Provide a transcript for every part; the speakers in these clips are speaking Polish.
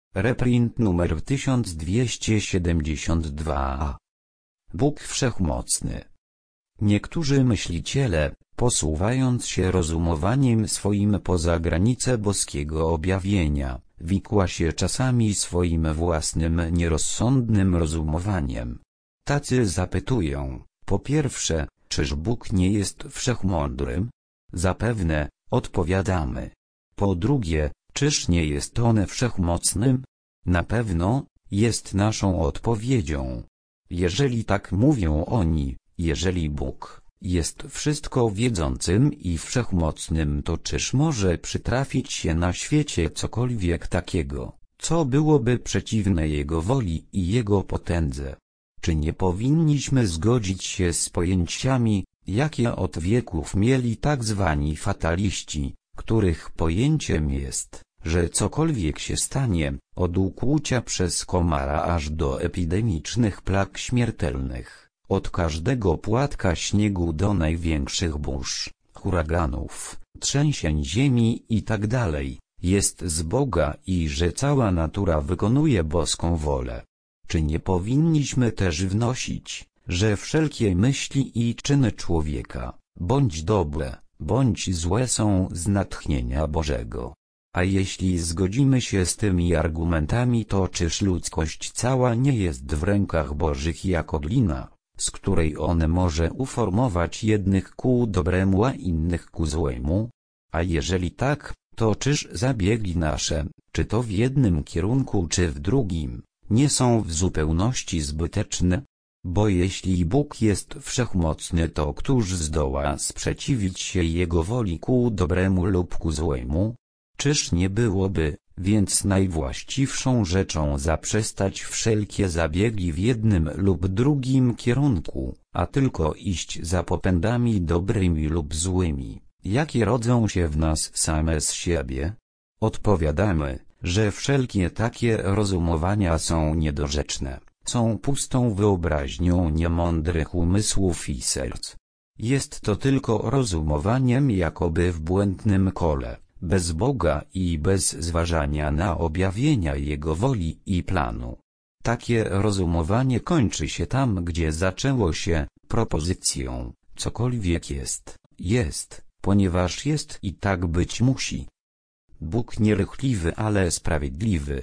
Reprint numer 1272. Bóg Wszechmocny. Niektórzy myśliciele, posuwając się rozumowaniem swoim poza granice boskiego objawienia, wikła się czasami swoim własnym nierozsądnym rozumowaniem. Tacy zapytują, po pierwsze, czyż Bóg nie jest wszechmądrym? Zapewne, odpowiadamy. Po drugie, czyż nie jest On wszechmocnym? Na pewno, jest naszą odpowiedzią. Jeżeli tak mówią oni, jeżeli Bóg jest wszystko wiedzącym i wszechmocnym, to czyż może przytrafić się na świecie cokolwiek takiego, co byłoby przeciwne Jego woli i Jego potędze? Czy nie powinniśmy zgodzić się z pojęciami, jakie od wieków mieli tak zwani fataliści, których pojęciem jest, że cokolwiek się stanie, od ukłucia przez komara aż do epidemicznych plag śmiertelnych, od każdego płatka śniegu do największych burz, huraganów, trzęsień ziemi itd., jest z Boga i że cała natura wykonuje boską wolę? Czy nie powinniśmy też wnosić, że wszelkie myśli i czyny człowieka, bądź dobre, bądź złe, są z natchnienia Bożego? A jeśli zgodzimy się z tymi argumentami, to czyż ludzkość cała nie jest w rękach Bożych jako glina, z której On może uformować jednych ku dobremu, a innych ku złemu? A jeżeli tak, to czyż zabiegi nasze, czy to w jednym kierunku, czy w drugim, nie są w zupełności zbyteczne? Bo jeśli Bóg jest wszechmocny, to któż zdoła sprzeciwić się Jego woli ku dobremu lub ku złemu? Czyż nie byłoby, więc najwłaściwszą rzeczą zaprzestać wszelkie zabiegi w jednym lub drugim kierunku, a tylko iść za popędami dobrymi lub złymi, jakie rodzą się w nas same z siebie? Odpowiadamy, że wszelkie takie rozumowania są niedorzeczne, są pustą wyobraźnią niemądrych umysłów i serc. Jest to tylko rozumowaniem jakoby w błędnym kole, bez Boga i bez zważania na objawienia Jego woli i planu. Takie rozumowanie kończy się tam, gdzie zaczęło się, propozycją: cokolwiek jest, jest, ponieważ jest i tak być musi. Bóg nierychliwy, ale sprawiedliwy.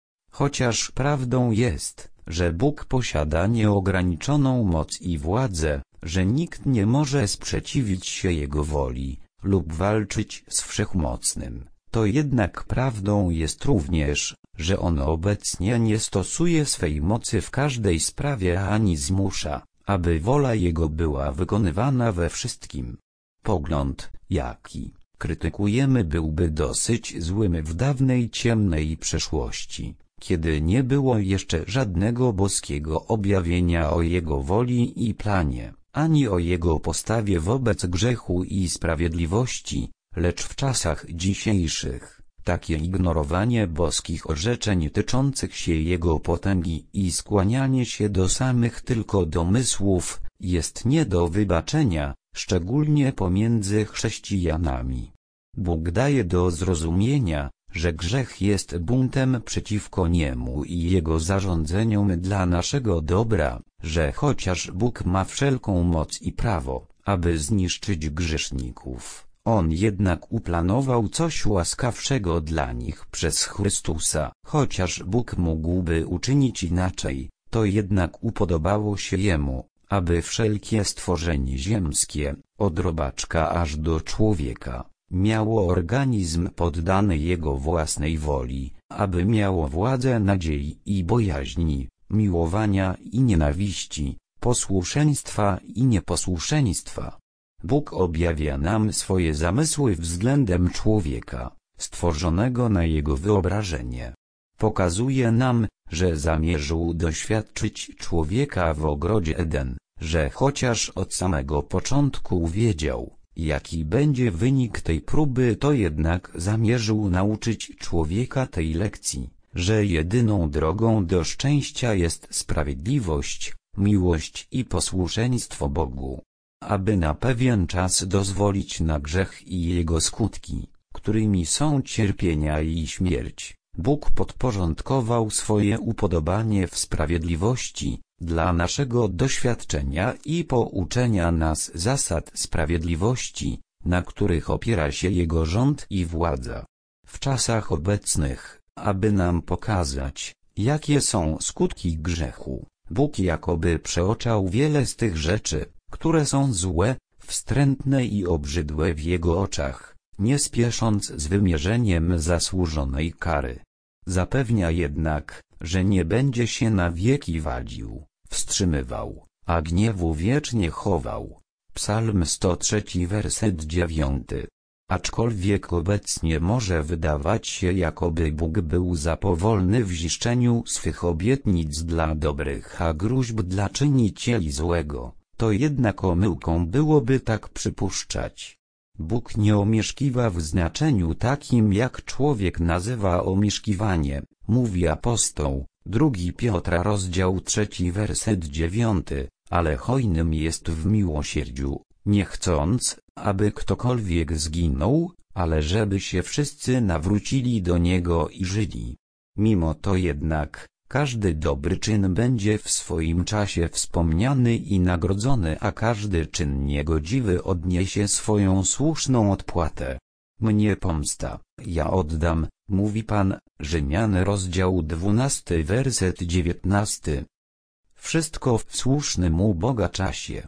Chociaż prawdą jest, że Bóg posiada nieograniczoną moc i władzę, że nikt nie może sprzeciwić się Jego woli lub walczyć z Wszechmocnym, to jednak prawdą jest również, że On obecnie nie stosuje swej mocy w każdej sprawie ani zmusza, aby wola Jego była wykonywana we wszystkim. Pogląd, jaki krytykujemy, byłby dosyć złym w dawnej ciemnej przeszłości, kiedy nie było jeszcze żadnego boskiego objawienia o Jego woli i planie, ani o Jego postawie wobec grzechu i sprawiedliwości, lecz w czasach dzisiejszych, takie ignorowanie boskich orzeczeń tyczących się Jego potęgi i skłanianie się do samych tylko domysłów, jest nie do wybaczenia, szczególnie pomiędzy chrześcijanami. Bóg daje do zrozumienia, że grzech jest buntem przeciwko Niemu i Jego zarządzeniom dla naszego dobra, że chociaż Bóg ma wszelką moc i prawo, aby zniszczyć grzeszników, On jednak uplanował coś łaskawszego dla nich przez Chrystusa. Chociaż Bóg mógłby uczynić inaczej, to jednak upodobało się Jemu, aby wszelkie stworzenie ziemskie, od robaczka aż do człowieka, miało organizm poddany Jego własnej woli, aby miało władzę nadziei i bojaźni, miłowania i nienawiści, posłuszeństwa i nieposłuszeństwa. Bóg objawia nam swoje zamysły względem człowieka, stworzonego na Jego wyobrażenie. Pokazuje nam, że zamierzył doświadczyć człowieka w ogrodzie Eden, że chociaż od samego początku wiedział, jaki będzie wynik tej próby, to jednak zamierzył nauczyć człowieka tej lekcji, że jedyną drogą do szczęścia jest sprawiedliwość, miłość i posłuszeństwo Bogu. Aby na pewien czas dozwolić na grzech i jego skutki, którymi są cierpienia i śmierć, Bóg podporządkował swoje upodobanie w sprawiedliwości, dla naszego doświadczenia i pouczenia nas zasad sprawiedliwości, na których opiera się Jego rząd i władza. W czasach obecnych, aby nam pokazać, jakie są skutki grzechu, Bóg jakoby przeoczał wiele z tych rzeczy, które są złe, wstrętne i obrzydłe w Jego oczach, nie spiesząc z wymierzeniem zasłużonej kary. Zapewnia jednak, że nie będzie się na wieki wadził, wstrzymywał, a gniewu wiecznie chował. Psalm 103, werset 9. Aczkolwiek obecnie może wydawać się, jakoby Bóg był za powolny w ziszczeniu swych obietnic dla dobrych, a gróźb dla czynicieli złego, to jednak omyłką byłoby tak przypuszczać. Bóg nie omieszkiwa w znaczeniu takim, jak człowiek nazywa omieszkiwanie, mówi apostoł, 2 Piotra rozdział 3 werset 9, ale hojnym jest w miłosierdziu, nie chcąc, aby ktokolwiek zginął, ale żeby się wszyscy nawrócili do Niego i żyli. Mimo to jednak, każdy dobry czyn będzie w swoim czasie wspomniany i nagrodzony, a każdy czyn niegodziwy odniesie swoją słuszną odpłatę. Mnie pomsta, ja oddam, mówi Pan. Rzymian rozdział 12 werset 19. Wszystko w słusznym u Boga czasie.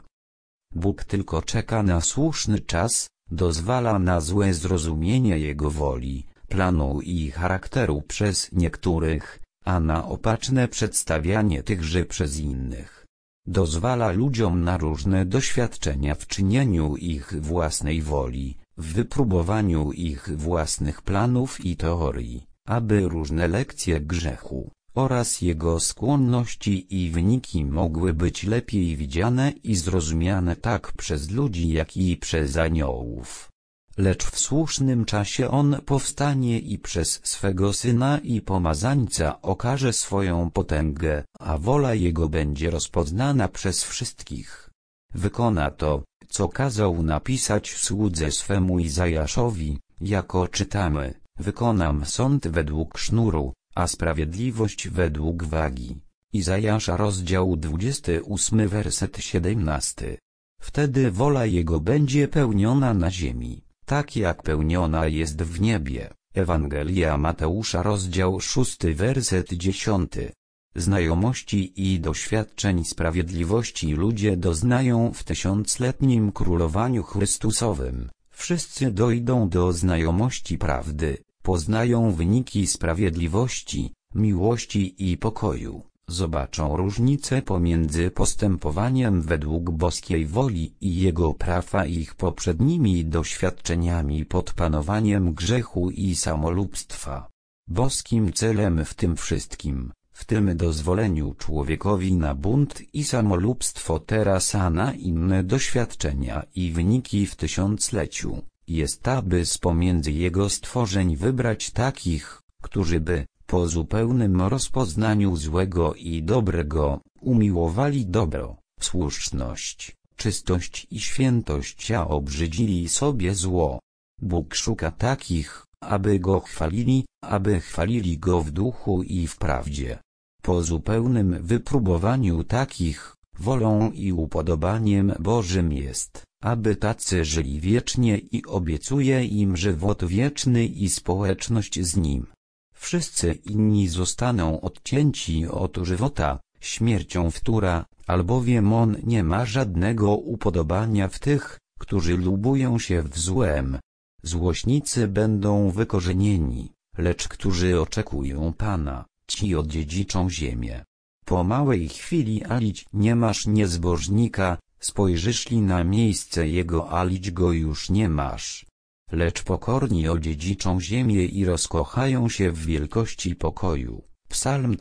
Bóg tylko czeka na słuszny czas, dozwala na złe zrozumienie Jego woli, planu i charakteru przez niektórych, a na opaczne przedstawianie tychże przez innych. Dozwala ludziom na różne doświadczenia w czynieniu ich własnej woli, w wypróbowaniu ich własnych planów i teorii, aby różne lekcje grzechu oraz jego skłonności i wyniki mogły być lepiej widziane i zrozumiane tak przez ludzi, jak i przez aniołów. Lecz w słusznym czasie on powstanie i przez swego Syna i Pomazańca okaże swoją potęgę, a wola Jego będzie rozpoznana przez wszystkich. Wykona to, co kazał napisać słudze swemu Izajaszowi, jako czytamy, wykonam sąd według sznuru, a sprawiedliwość według wagi. Izajasza rozdział 28 werset 17. Wtedy wola Jego będzie pełniona na ziemi, tak jak pełniona jest w niebie. Ewangelia Mateusza rozdział 6 werset 10. Znajomości i doświadczeń sprawiedliwości ludzie doznają w tysiącletnim królowaniu Chrystusowym. Wszyscy dojdą do znajomości prawdy, poznają wyniki sprawiedliwości, miłości i pokoju, zobaczą różnicę pomiędzy postępowaniem według boskiej woli i Jego praw a ich poprzednimi doświadczeniami pod panowaniem grzechu i samolubstwa. Boskim celem w tym wszystkim, w tym dozwoleniu człowiekowi na bunt i samolubstwo teraz a na inne doświadczenia i wyniki w tysiącleciu, jest aby z pomiędzy Jego stworzeń wybrać takich, którzy by, po zupełnym rozpoznaniu złego i dobrego, umiłowali dobro, słuszność, czystość i świętość, a obrzydzili sobie zło. Bóg szuka takich, aby Go chwalili, aby chwalili Go w duchu i w prawdzie. Po zupełnym wypróbowaniu takich, wolą i upodobaniem Bożym jest, aby tacy żyli wiecznie i obiecuje im żywot wieczny i społeczność z Nim. Wszyscy inni zostaną odcięci od żywota, śmiercią wtóra, albowiem On nie ma żadnego upodobania w tych, którzy lubują się w złem. Złośnicy będą wykorzenieni, lecz którzy oczekują Pana, ci odziedziczą ziemię. Po małej chwili alić nie masz niezbożnika, spojrzyszli na miejsce jego, alić go już nie masz. Lecz pokorni odziedziczą ziemię i rozkochają się w wielkości pokoju. Psalm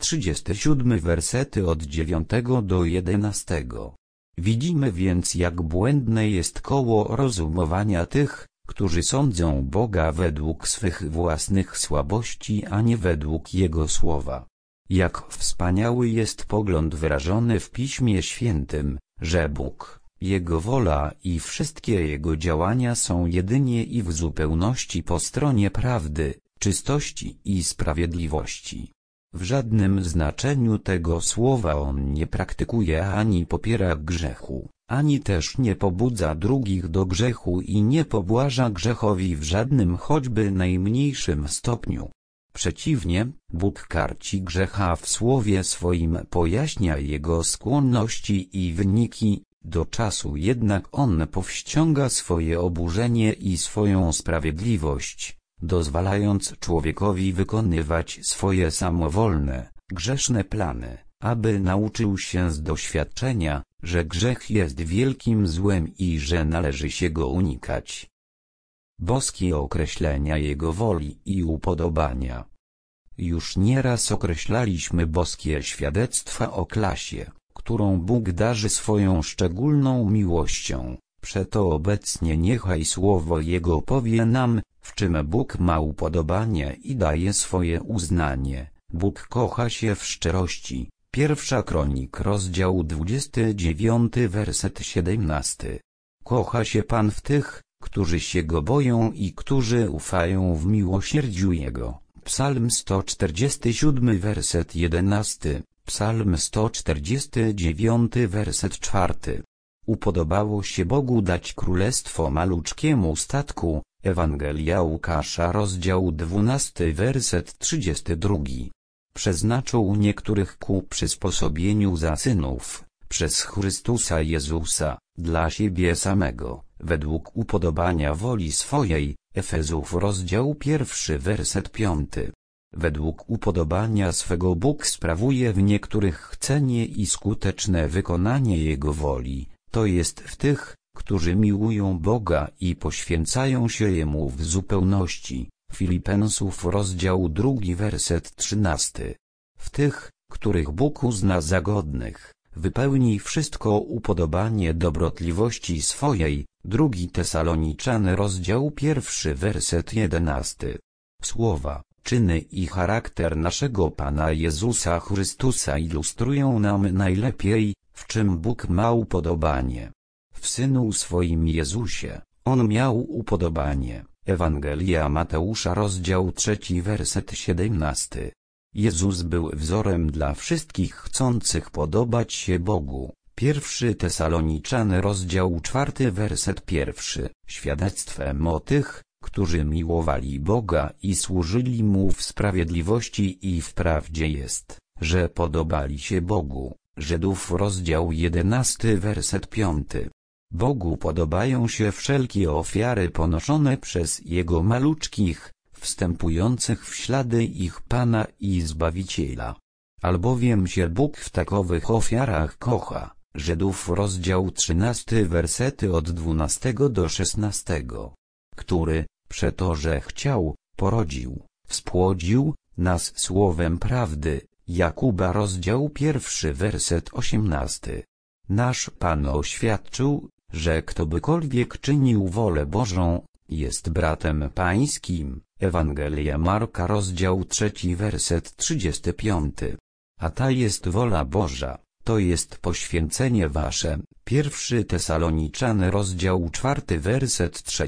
37 wersety od 9 do 11. Widzimy więc, jak błędne jest koło rozumowania tych, którzy sądzą Boga według swych własnych słabości, a nie według Jego słowa. Jak wspaniały jest pogląd wyrażony w Piśmie Świętym, że Bóg, Jego wola i wszystkie Jego działania są jedynie i w zupełności po stronie prawdy, czystości i sprawiedliwości. W żadnym znaczeniu tego słowa on nie praktykuje ani popiera grzechu, ani też nie pobudza drugich do grzechu i nie pobłaża grzechowi w żadnym choćby najmniejszym stopniu. Przeciwnie, Bóg karci grzecha w słowie swoim, pojaśnia jego skłonności i wyniki, do czasu jednak on powściąga swoje oburzenie i swoją sprawiedliwość, dozwalając człowiekowi wykonywać swoje samowolne, grzeszne plany, aby nauczył się z doświadczenia, że grzech jest wielkim złem i że należy się go unikać. Boskie określenia Jego woli i upodobania. Już nieraz określaliśmy boskie świadectwa o klasie, którą Bóg darzy swoją szczególną miłością, przeto obecnie niechaj słowo Jego powie nam, w czym Bóg ma upodobanie i daje swoje uznanie. Bóg kocha się w szczerości. 1 Kronik rozdział 29 werset 17. Kocha się Pan w tych, którzy się Go boją i którzy ufają w miłosierdziu Jego. Psalm 147 werset 11, Psalm 149 werset 4. Upodobało się Bogu dać królestwo maluczkiemu statku. Ewangelia Łukasza rozdział 12 werset 32. Przeznaczył niektórych ku przysposobieniu za synów, przez Chrystusa Jezusa, dla siebie samego, według upodobania woli swojej. Efezów rozdział 1 werset 5. Według upodobania swego Bóg sprawuje w niektórych cenie i skuteczne wykonanie Jego woli, to jest w tych, którzy miłują Boga i poświęcają się Jemu w zupełności. Filipensów rozdział 2 werset 13. W tych, których Bóg uzna za godnych, wypełni wszystko upodobanie dobrotliwości swojej. 2 Tesaloniczan rozdział 1 werset 11. Słowa, czyny i charakter naszego Pana Jezusa Chrystusa ilustrują nam najlepiej, w czym Bóg ma upodobanie. W Synu swoim Jezusie, On miał upodobanie. Ewangelia Mateusza rozdział 3 werset 17. Jezus był wzorem dla wszystkich chcących podobać się Bogu. 1 Tesaloniczan rozdział 4 werset 1. Świadectwem o tych, którzy miłowali Boga i służyli Mu w sprawiedliwości i w prawdzie jest, że podobali się Bogu. Żydów rozdział 11 werset 5. Bogu podobają się wszelkie ofiary ponoszone przez Jego maluczkich, wstępujących w ślady ich Pana i Zbawiciela. Albowiem się Bóg w takowych ofiarach kocha. Żydów rozdział 13 wersety od 12 do 16. Który, przeto że chciał, porodził, spłodził, nas słowem prawdy. Jakuba rozdział 1 werset 18. Nasz Pan oświadczył, że ktobykolwiek czynił wolę Bożą, jest bratem pańskim. Ewangelia Marka rozdział 3 werset 35. A ta jest wola Boża, to jest poświęcenie wasze. 1 Tesaloniczan rozdział 4 werset 3.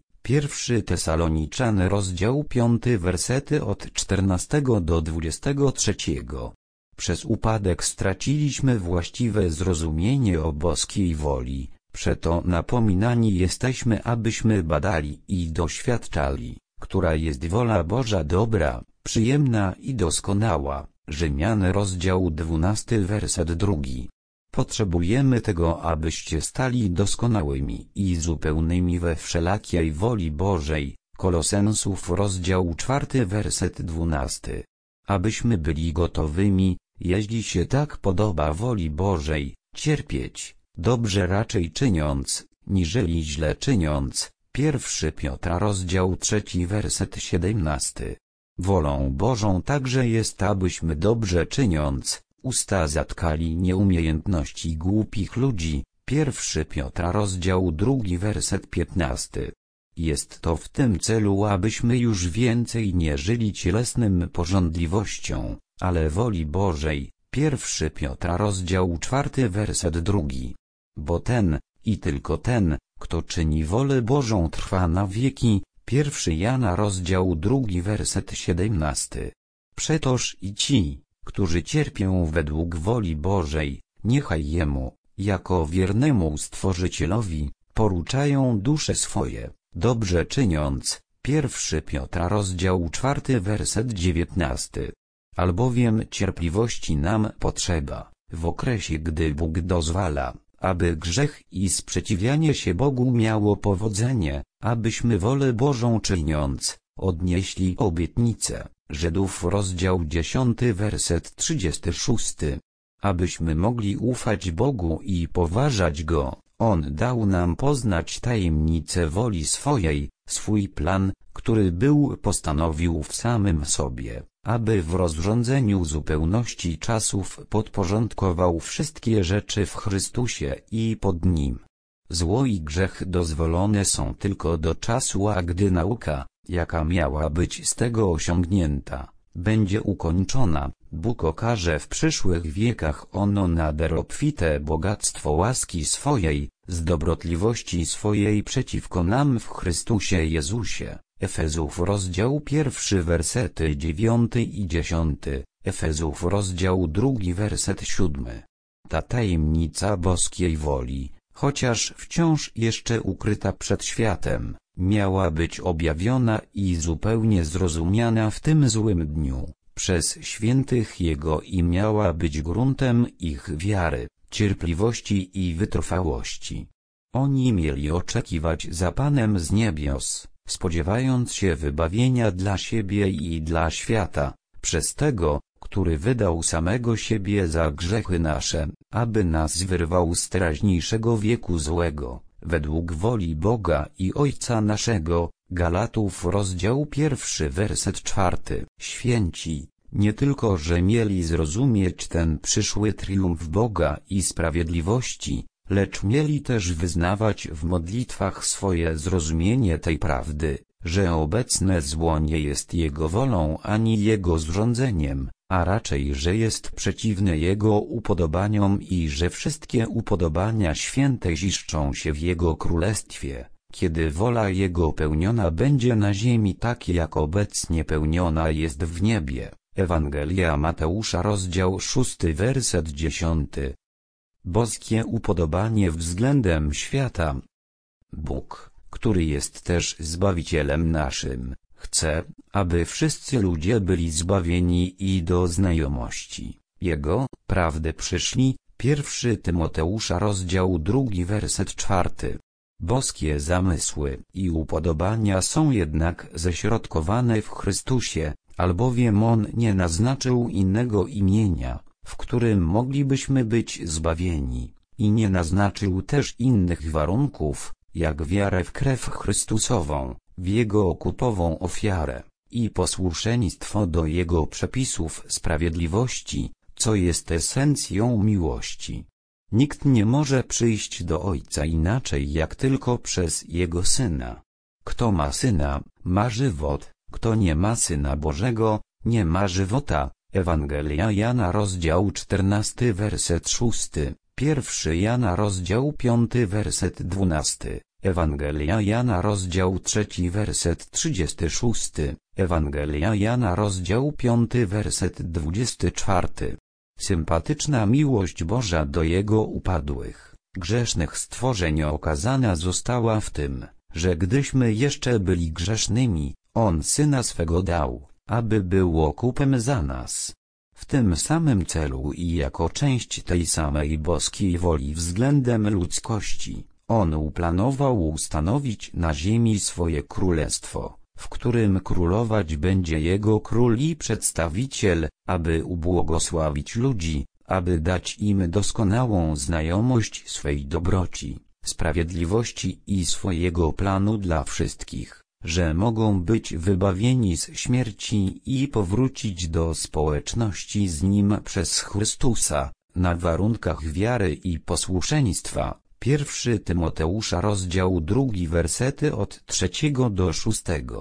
1 Tesaloniczan rozdział 5 wersety od 14 do 23. Przez upadek straciliśmy właściwe zrozumienie o boskiej woli, przeto napominani jesteśmy, abyśmy badali i doświadczali, która jest wola Boża dobra, przyjemna i doskonała. Rzymian rozdział 12 werset 2. Potrzebujemy tego, abyście stali doskonałymi i zupełnymi we wszelakiej woli Bożej. Kolosensów rozdział 4 werset 12. Abyśmy byli gotowymi, jeśli się tak podoba woli Bożej, cierpieć, dobrze raczej czyniąc, niżeli źle czyniąc. 1 Piotra rozdział 3 werset 17. Wolą Bożą także jest, abyśmy dobrze czyniąc, usta zatkali nieumiejętności głupich ludzi. 1 Piotra rozdział 2 werset 15. Jest to w tym celu, abyśmy już więcej nie żyli cielesnym pożądliwością, ale woli Bożej. 1 Piotra rozdział 4 werset 2. Bo ten, i tylko ten, kto czyni wolę Bożą trwa na wieki. 1 Jana rozdział 2 werset 17. Przetoż i ci, którzy cierpią według woli Bożej, niechaj Jemu, jako wiernemu Stworzycielowi, poruczają dusze swoje, dobrze czyniąc. 1 Piotra rozdział 4 werset 19. Albowiem cierpliwości nam potrzeba, w okresie gdy Bóg dozwala, aby grzech i sprzeciwianie się Bogu miało powodzenie, abyśmy wolę Bożą czyniąc, odnieśli obietnicę. Żydów rozdział 10 werset 36. Abyśmy mogli ufać Bogu i poważać Go, On dał nam poznać tajemnicę woli swojej, swój plan, który był postanowił w samym sobie, aby w rozrządzeniu zupełności czasów podporządkował wszystkie rzeczy w Chrystusie i pod Nim. Zło i grzech dozwolone są tylko do czasu, a gdy nauka, jaka miała być z tego osiągnięta, będzie ukończona, Bóg okaże w przyszłych wiekach ono nader obfite bogactwo łaski swojej, z dobrotliwości swojej przeciwko nam w Chrystusie Jezusie. Efezów rozdział 1 wersety 9 i 10, Efezów rozdział 2 werset 7. Ta tajemnica boskiej woli, chociaż wciąż jeszcze ukryta przed światem, miała być objawiona i zupełnie zrozumiana w tym złym dniu, przez świętych Jego i miała być gruntem ich wiary, cierpliwości i wytrwałości. Oni mieli oczekiwać za Panem z niebios, spodziewając się wybawienia dla siebie i dla świata, przez Tego, który wydał samego siebie za grzechy nasze, aby nas wyrwał z teraźniejszego wieku złego, według woli Boga i Ojca naszego. Galatów rozdział 1 werset 4. Święci, nie tylko że mieli zrozumieć ten przyszły triumf Boga i sprawiedliwości, lecz mieli też wyznawać w modlitwach swoje zrozumienie tej prawdy, że obecne zło nie jest Jego wolą ani Jego zrządzeniem, a raczej że jest przeciwne Jego upodobaniom i że wszystkie upodobania święte ziszczą się w Jego królestwie, kiedy wola Jego pełniona będzie na ziemi tak jak obecnie pełniona jest w niebie. Ewangelia Mateusza rozdział 6 werset 10. Boskie upodobanie względem świata. Bóg, który jest też Zbawicielem naszym, chce, aby wszyscy ludzie byli zbawieni i do znajomości Jego prawdy przyszli. 1 Tymoteusza rozdział 2 werset 4. Boskie zamysły i upodobania są jednak ześrodkowane w Chrystusie, albowiem On nie naznaczył innego imienia, w którym moglibyśmy być zbawieni, i nie naznaczył też innych warunków, jak wiarę w krew Chrystusową, w Jego okupową ofiarę, i posłuszeństwo do Jego przepisów sprawiedliwości, co jest esencją miłości. Nikt nie może przyjść do Ojca inaczej jak tylko przez Jego Syna. Kto ma Syna, ma żywot, kto nie ma Syna Bożego, nie ma żywota. Ewangelia Jana rozdział 14 werset 6, 1 Jana rozdział 5 werset 12, Ewangelia Jana rozdział 3 werset 36, Ewangelia Jana rozdział 5 werset 24. Sympatyczna miłość Boża do Jego upadłych, grzesznych stworzeń okazana została w tym, że gdyśmy jeszcze byli grzesznymi, On Syna swego dał, aby był okupem za nas. W tym samym celu i jako część tej samej boskiej woli względem ludzkości, On uplanował ustanowić na ziemi swoje królestwo, w którym królować będzie Jego król i przedstawiciel, aby ubłogosławić ludzi, aby dać im doskonałą znajomość swej dobroci, sprawiedliwości i swojego planu dla wszystkich, że mogą być wybawieni z śmierci i powrócić do społeczności z Nim przez Chrystusa, na warunkach wiary i posłuszeństwa. 1 Tymoteusza rozdział 2 wersety od 3 do 6.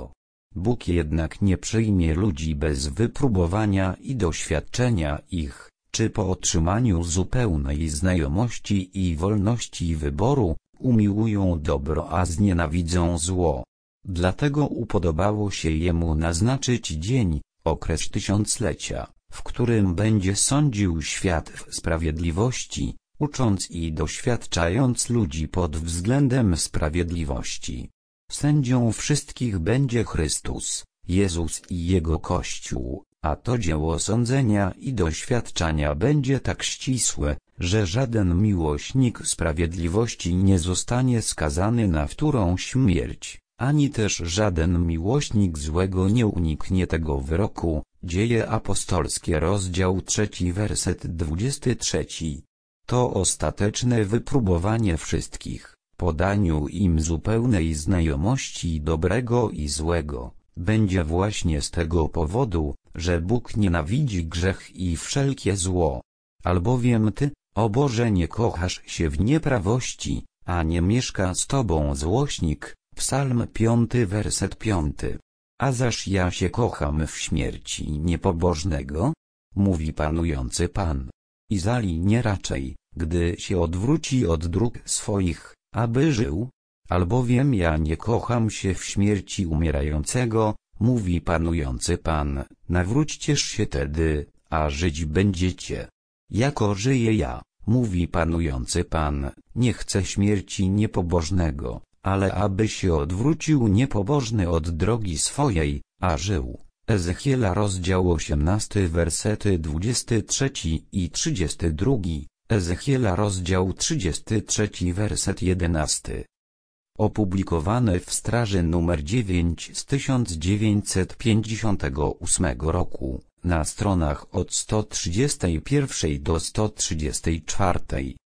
Bóg jednak nie przyjmie ludzi bez wypróbowania i doświadczenia ich, czy po otrzymaniu zupełnej znajomości i wolności wyboru, umiłują dobro a znienawidzą zło. Dlatego upodobało się Jemu naznaczyć dzień, okres tysiąclecia, w którym będzie sądził świat w sprawiedliwości, ucząc i doświadczając ludzi pod względem sprawiedliwości. Sędzią wszystkich będzie Chrystus, Jezus i Jego Kościół, a to dzieło sądzenia i doświadczania będzie tak ścisłe, że żaden miłośnik sprawiedliwości nie zostanie skazany na wtórną śmierć, ani też żaden miłośnik złego nie uniknie tego wyroku. Dzieje apostolskie rozdział 3 werset 23. To ostateczne wypróbowanie wszystkich, po daniu im zupełnej znajomości dobrego i złego, będzie właśnie z tego powodu, że Bóg nienawidzi grzech i wszelkie zło. Albowiem Ty, o Boże, nie kochasz się w nieprawości, a nie mieszka z Tobą złośnik. Psalm 5 werset 5. A zaś ja się kocham w śmierci niepobożnego? Mówi panujący Pan. Izali nie raczej, gdy się odwróci od dróg swoich, aby żył? Albowiem ja nie kocham się w śmierci umierającego, mówi panujący Pan, nawróćcież się tedy, a żyć będziecie. Jako żyję ja, mówi panujący Pan, nie chcę śmierci niepobożnego, ale aby się odwrócił niepobożny od drogi swojej, a żył. Ezechiela rozdział 18 wersety 23 i 32, Ezechiela rozdział 33 werset 11. Opublikowane w Straży nr 9 z 1958 roku, na stronach od 131 do 134.